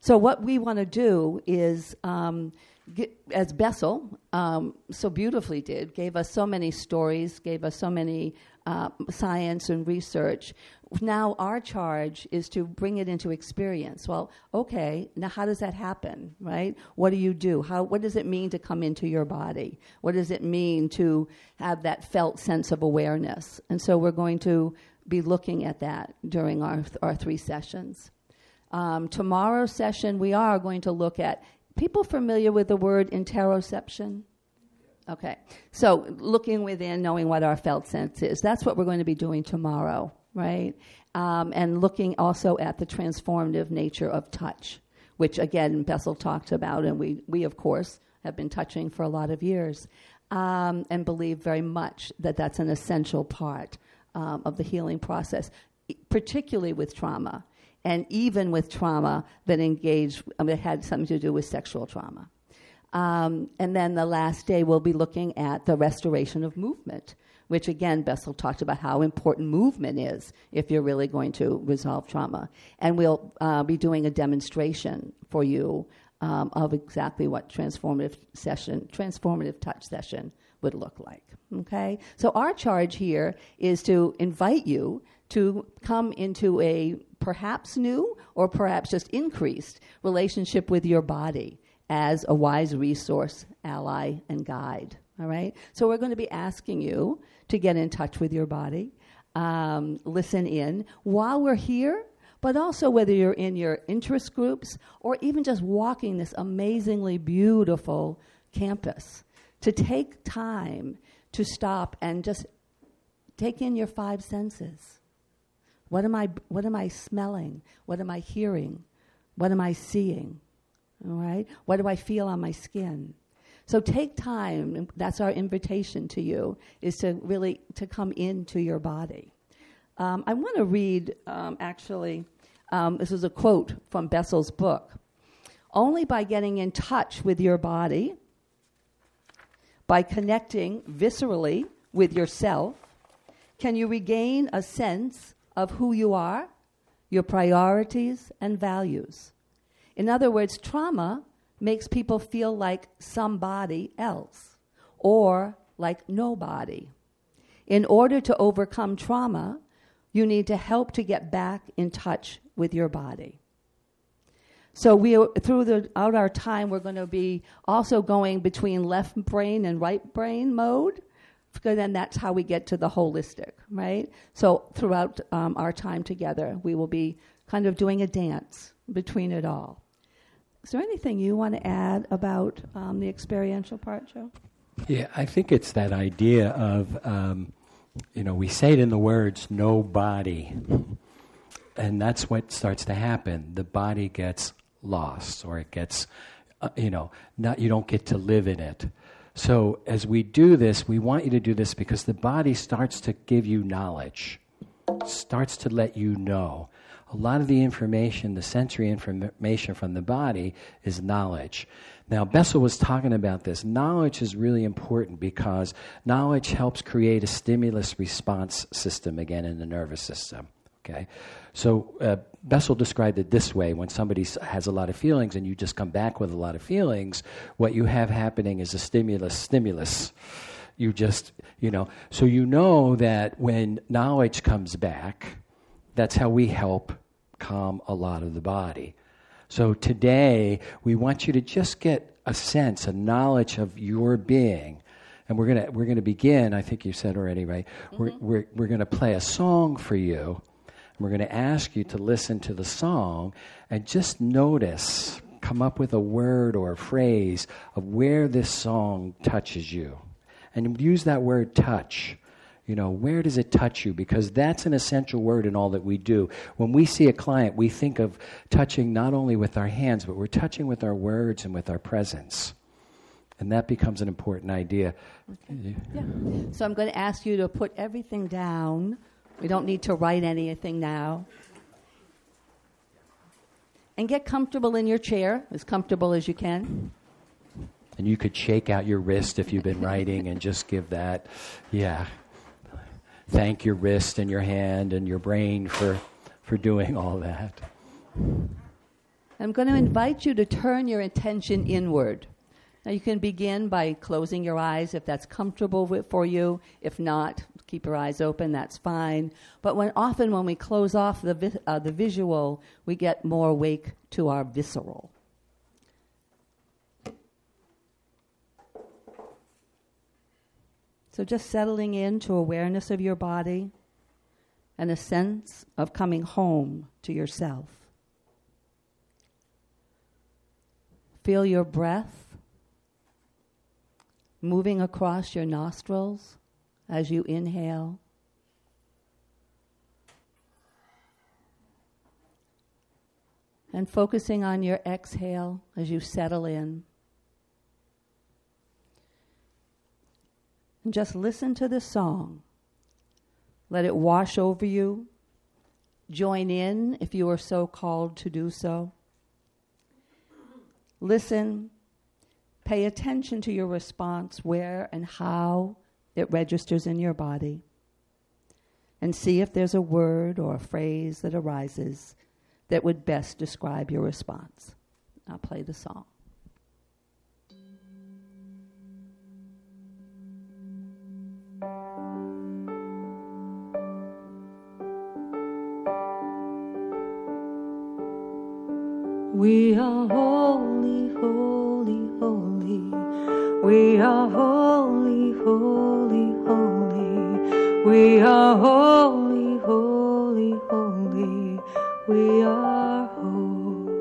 So what we want to do is, as Bessel so beautifully did, gave us so many stories, gave us so many science and research. Now our charge is to bring it into experience. Well, okay, now how does that happen, right? What do you do? What does it mean to come into your body? What does it mean to have that felt sense of awareness? And so we're going to be looking at that during our 3 sessions. Tomorrow's session, we are going to look at, people familiar with the word interoception? Okay, so looking within, knowing what our felt sense is. That's what we're going to be doing tomorrow, right? And looking also at the transformative nature of touch, which, again, Bessel talked about, and we of course, have been touching for a lot of years, and believe very much that that's an essential part of the healing process, particularly with trauma. And even with trauma that had something to do with sexual trauma. And then the last day we'll be looking at the restoration of movement, which again, Bessel talked about how important movement is if you're really going to resolve trauma. And we'll be doing a demonstration for you of exactly what transformative touch session would look like, okay? So our charge here is to invite you to come into a perhaps new or perhaps just increased relationship with your body as a wise resource, ally, and guide, all right? So we're going to be asking you to get in touch with your body, listen in while we're here, but also whether you're in your interest groups or even just walking this amazingly beautiful campus, to take time to stop and just take in your 5 senses. What am I smelling? What am I hearing? What am I seeing? All right? What do I feel on my skin? So take time, and that's our invitation to you, is to really to come into your body. I want to read, this is a quote from Bessel's book. Only by getting in touch with your body, by connecting viscerally with yourself, can you regain a sense of who you are, your priorities, and values. In other words, trauma makes people feel like somebody else or like nobody. In order to overcome trauma, you need to help to get back in touch with your body. So throughout our time, we're going to be also going between left brain and right brain mode, because then that's how we get to the holistic, right? So throughout our time together, we will be kind of doing a dance between it all. Is there anything you want to add about the experiential part, Joe? Yeah, I think it's that idea of, we say it in the words, no body. And that's what starts to happen. The body gets lost, or it gets, you don't get to live in it. So as we do this, we want you to do this because the body starts to give you knowledge, starts to let you know. A lot of the information, the sensory information from the body is knowledge. Now, Bessel was talking about this. Knowledge is really important because knowledge helps create a stimulus response system again in the nervous system. Okay, so Bessel described it this way: when somebody has a lot of feelings and you just come back with a lot of feelings, what you have happening is a stimulus. You just, so that when knowledge comes back, that's how we help calm a lot of the body. So today, we want you to just get a sense, a knowledge of your being. And we're gonna begin, I think you said already, right? Mm-hmm. We're gonna play a song for you. We're going to ask you to listen to the song and just notice, come up with a word or a phrase of where this song touches you. And use that word touch. Where does it touch you? Because that's an essential word in all that we do. When we see a client, we think of touching not only with our hands, but we're touching with our words and with our presence. And that becomes an important idea. Okay. Yeah. So I'm going to ask you to put everything down. We don't need to write anything now. And get comfortable in your chair, as comfortable as you can. And you could shake out your wrist if you've been writing and just give that, thank your wrist and your hand and your brain for doing all that. I'm going to invite you to turn your attention inward. Now, you can begin by closing your eyes if that's comfortable for you. If not, keep your eyes open, that's fine. But often when we close off the visual, we get more awake to our visceral. So just settling into awareness of your body and a sense of coming home to yourself. Feel your breath moving across your nostrils as you inhale. And focusing on your exhale as you settle in. And just listen to the song. Let it wash over you. Join in if you are so called to do so. Listen. Pay attention to your response, where and how it registers in your body. And see if there's a word or a phrase that arises that would best describe your response. I'll play the song. We are holy, holy, holy. We are holy, holy, holy. We are holy, holy, holy. We are holy.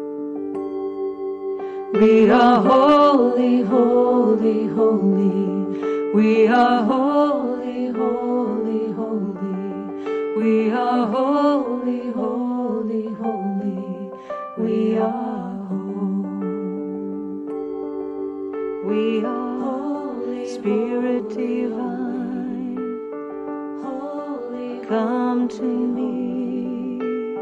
We are holy, holy, holy. We are holy, holy, holy. We are holy, holy, holy. We are whole. We are holy, Spirit divine. Holy, come to me.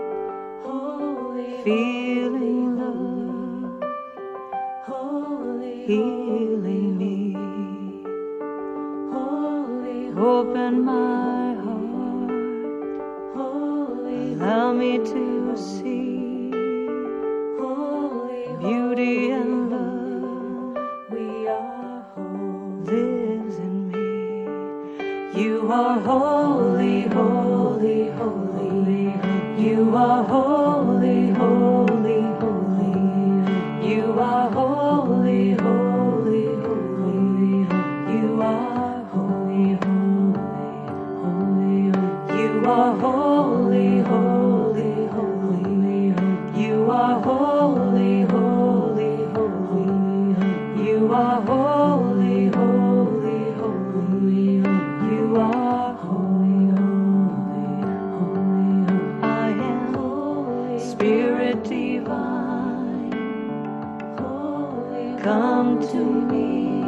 Holy, feeling love. Holy, healing me. Holy, open my heart. Holy, allow me to see beauty and love. We are whole, lives in me. You are holy, holy, holy. You are holy, holy, holy. You are holy, holy, holy. You are holy, holy, holy. You are holy, holy, holy. You are holy, holy, holy. You are holy, holy, holy. You are holy, holy, holy. I am holy, Spirit divine. Holy, come to me.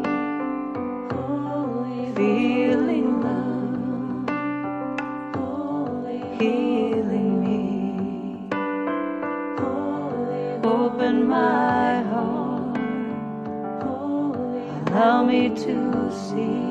Holy, feeling love. Holy, healing me. Holy, open my heart. Holy, allow me to see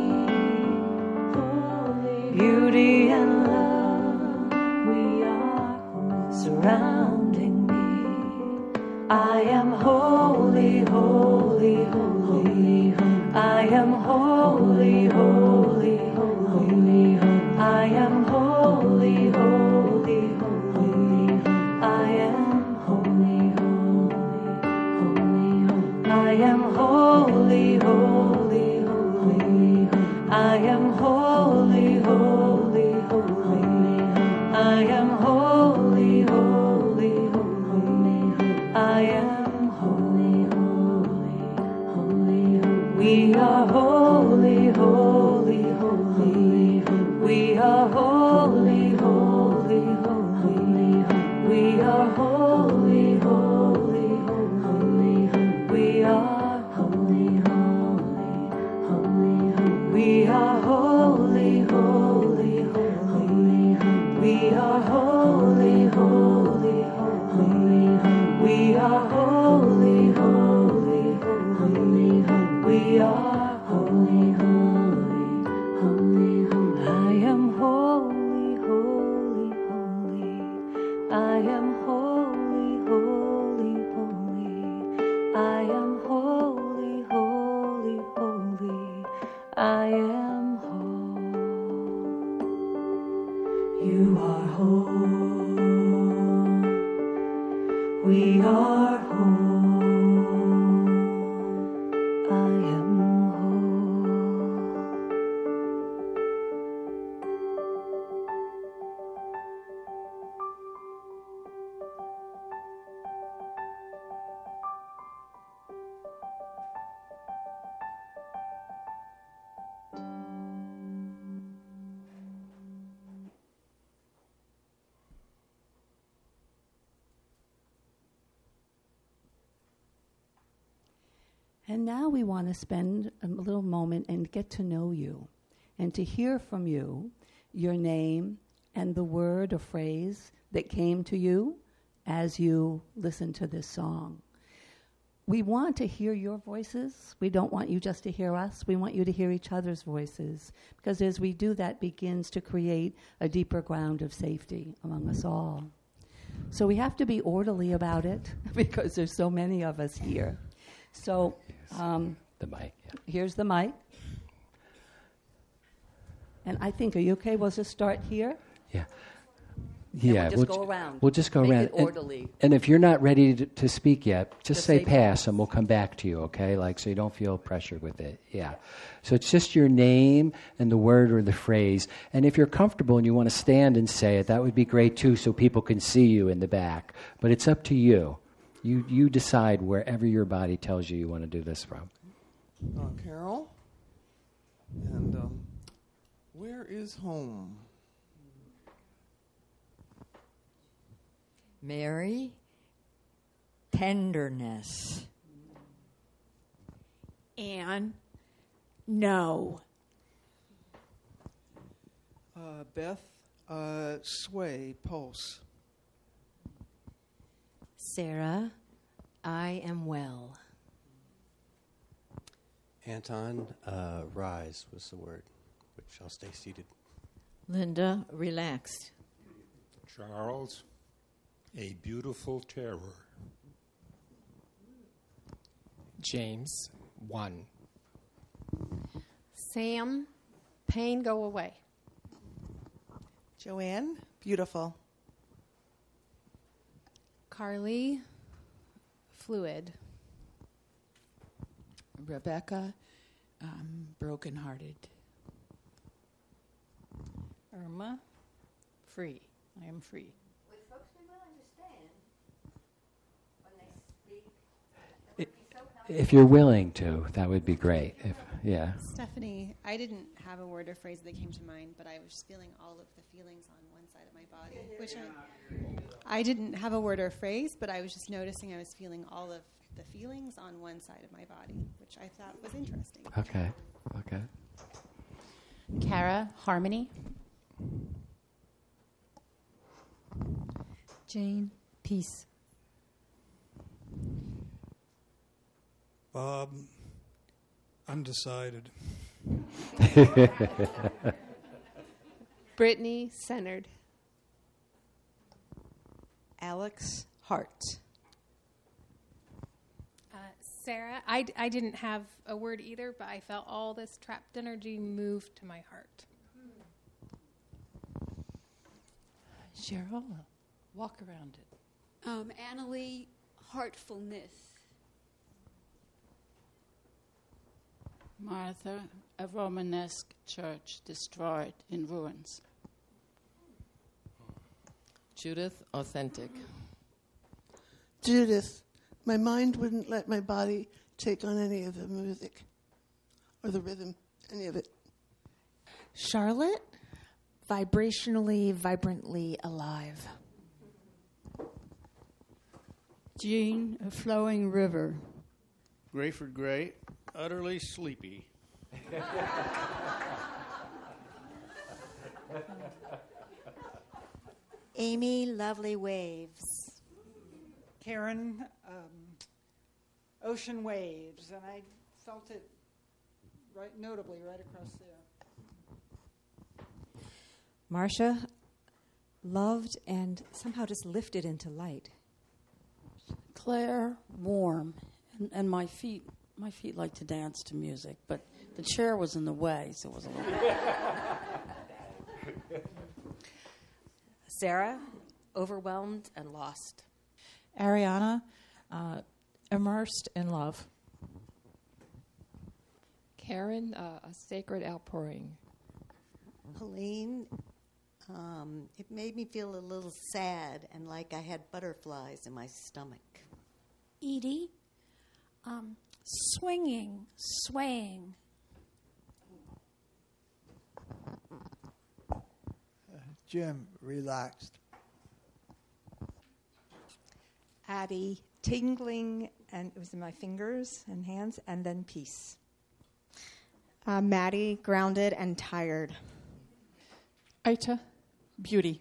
beauty and love. We are holy, surrounding me. I am holy, holy, holy. I am holy, holy, holy. I am holy, holy, holy. I am holy, holy, holy. I am holy, holy, holy. I am holy, holy, holy. I am holy, holy, holy. I am holy, holy, holy. We are holy, holy, holy. We are holy, holy, holy. We are holy, holy, holy. We are holy, holy, holy. We are holy, holy, holy. We are holy, holy, holy. We are holy, holy, holy. We are holy, holy, holy, holy. I am holy, holy, holy. I am holy, holy. I am whole. You are whole. We are whole. I am whole. And now we want to spend a little moment and get to know you and to hear from you your name and the word or phrase that came to you as you listen to this song. We want to hear your voices. We don't want you just to hear us. We want you to hear each other's voices, because as we do that, begins to create a deeper ground of safety among us all. So we have to be orderly about it because there's so many of us here. So The mic. Yeah. here's the mic. And I think, are you okay? We'll just start here. Yeah. Then Yeah. we'll just go around. We'll just go Make around. it orderly. And if you're not ready to speak yet, just say say pass, and we'll come back to you. Okay, like so you don't feel pressured with it. Yeah. So it's just your name and the word or the phrase. And if you're comfortable and you want to stand and say it, that would be great too, so people can see you in the back. But it's up to you. You decide wherever your body tells you want to do this from. Carol. And where is home? Mary, tenderness. Anne, no. Beth, sway, pulse. Sarah, I am well. Anton, rise was the word, which I'll stay seated. Linda, relaxed. Charles, a beautiful terror. James, 1. Sam, pain go away. Joanne, beautiful. Carly, fluid. Rebecca, brokenhearted. Irma, free. I am free. Would folks be willing to stand when they speak? That would be so helpful. If you're willing to, that would be great. Yeah. Stephanie, I didn't have a word or phrase that came to mind, but I was just feeling all of the feelings on one side of my body, which I didn't have a word or phrase, but I was just noticing I was feeling all of the feelings on one side of my body, which I thought was interesting. Okay. Kara, harmony. Jane, peace. Bob, undecided. Brittany, centered. Alex, heart. Sarah, I didn't have a word either, but I felt all this trapped energy move to my heart. Cheryl, walk around it. Annalie, heartfulness. Martha, a Romanesque church destroyed in ruins. Judith, authentic. Judith, my mind wouldn't let my body take on any of the music or the rhythm, any of it. Charlotte, vibrationally, vibrantly alive. Jean, a flowing river. Grayford Gray, utterly sleepy. Amy, lovely waves. Karen, ocean waves, and I felt it notably right across there. Marcia, loved and somehow just lifted into light. Claire, warm, and my feet like to dance to music, but The chair was in the way, so it was a little. Sarah, overwhelmed and lost. Ariana, immersed in love. Karen, a sacred outpouring. Helene, it made me feel a little sad and like I had butterflies in my stomach. Edie, swinging, swaying. Jim, relaxed. Addie, tingling, and it was in my fingers and hands, and then peace. Maddie, grounded and tired. Aita, beauty.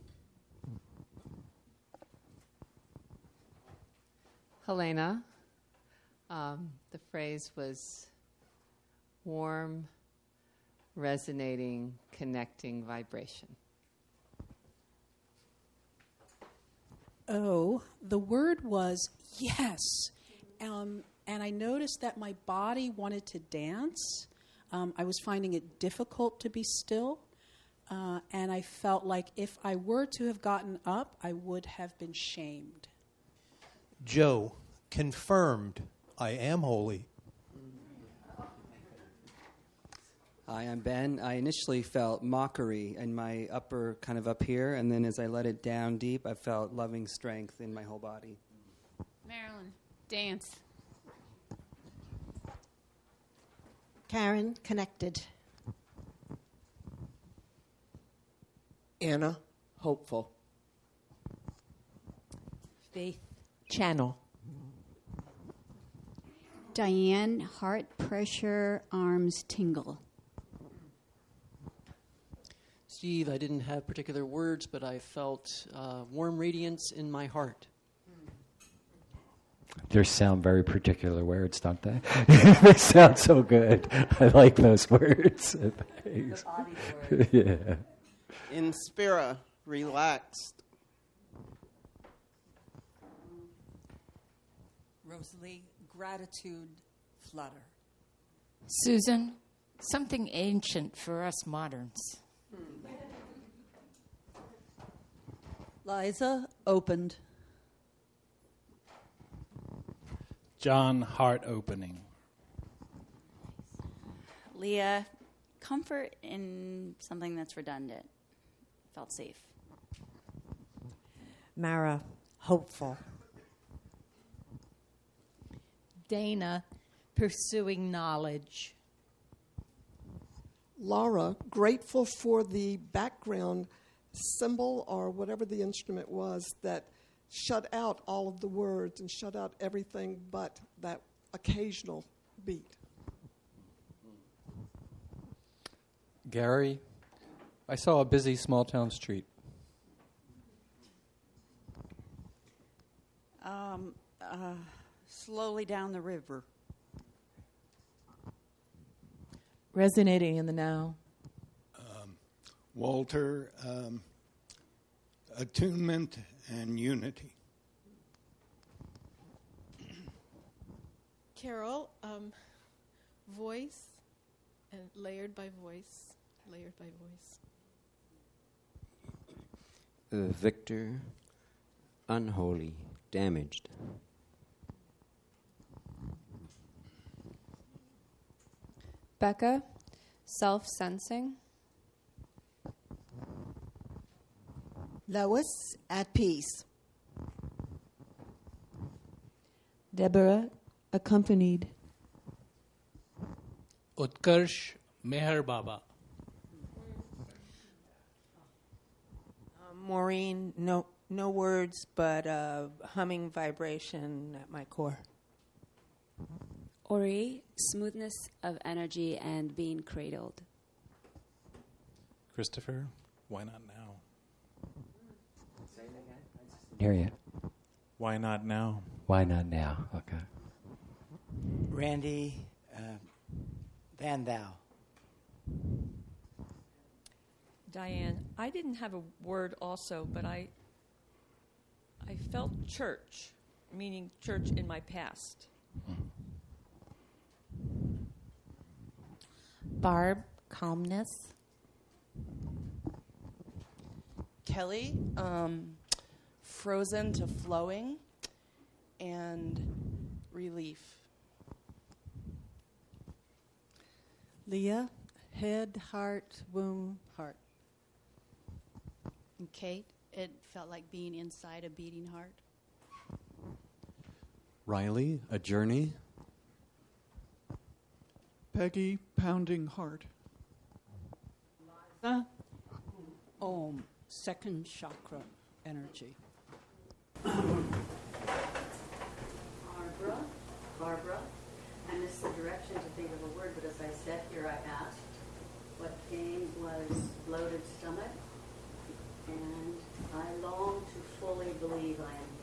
Helena, the phrase was warm, resonating, connecting vibration. Oh, the word was yes. And I noticed that my body wanted to dance. I was finding it difficult to be still. And I felt like if I were to have gotten up, I would have been shamed. Joe, confirmed, I am holy. Hi, I'm Ben. I initially felt mockery in my upper, kind of up here, and then as I let it down deep, I felt loving strength in my whole body. Marilyn, dance. Karen, connected. Anna, hopeful. Faith, channel. Diane, heart pressure, arms tingle. Steve, I didn't have particular words, but I felt warm radiance in my heart. They sound very particular words, don't they? They sound so good. I like those words. The body word. Yeah. Inspira, relaxed. Rosalie, gratitude, flutter. Susan, something ancient for us moderns. Liza, opened. John, heart opening. Leah, comfort in something that's redundant. Felt safe. Mara, hopeful. Dana, pursuing knowledge. Laura, grateful for the background symbol or whatever the instrument was that shut out all of the words and shut out everything but that occasional beat. Gary, I saw a busy small town street. Slowly down the river. Resonating in the now. Walter, attunement and unity. Carol, voice and layered by voice, layered by voice. Victor, unholy, damaged. Becca, self-sensing. Lois, at peace. Deborah, accompanied. Utkarsh, Meher Baba. Maureen, no words, but humming vibration at my core. Ori, smoothness of energy and being cradled. Christopher, why not now? Hear you. Why not now? Why not now? Okay. Randy, Van Thou. Diane, I didn't have a word also, but I felt church, meaning church in my past. Barb, calmness. Kelly, frozen to flowing, and relief. Leah, head, heart, womb, heart. And Kate, it felt like being inside a beating heart. Riley, a journey. Peggy, pounding heart. Second chakra energy. Barbara, I missed the direction to think of a word, but as I sat here, I asked. What came was bloated stomach, and I long to fully believe I am